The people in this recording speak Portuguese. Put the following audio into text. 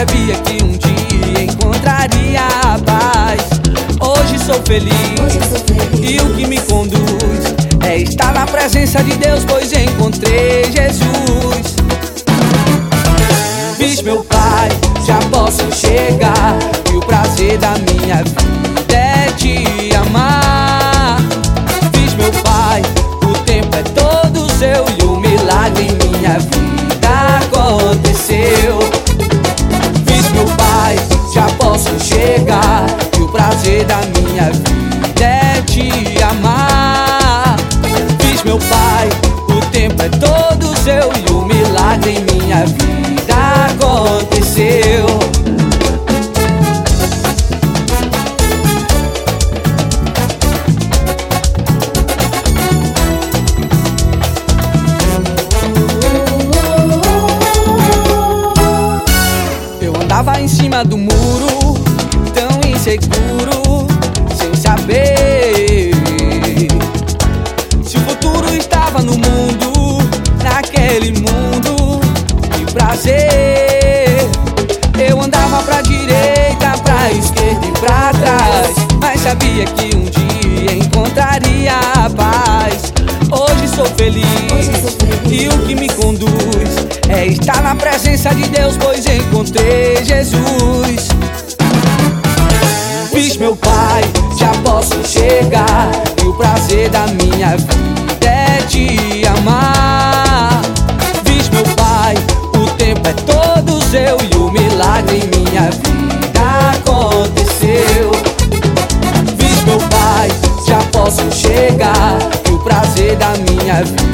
sabia que um dia encontraria a paz. Hoje sou feliz, e o que me conduz é estar na presença de Deus, pois encontrei Jesus. Fiz meu Pai, já posso chegar, e o prazer da minha vida é te amar. Fiz meu Pai, o tempo é todo seu, e o milagre em minha vida aconteceu. Fiz meu Pai, já posso chegar, e o prazer da minha vida é te amar. Fiz meu Pai, o tempo é todo seu, e o milagre em minha vida aconteceu. Eu andava em cima do muro, tão inseguro, sem saber se o futuro estava no mundo, naquele mundo de prazer. Eu andava pra direita, pra esquerda e pra trás, mas sabia que um dia encontraria a paz. Hoje sou feliz, e o que me conduz é estar na presença de Deus, pois encontrei Jesus. Fiz meu Pai, já posso chegar, e o prazer da minha vida é te amar. Fiz meu Pai, o tempo é todo seu, e o milagre em minha vida aconteceu. Fiz meu Pai, já posso chegar, e o prazer da minha vida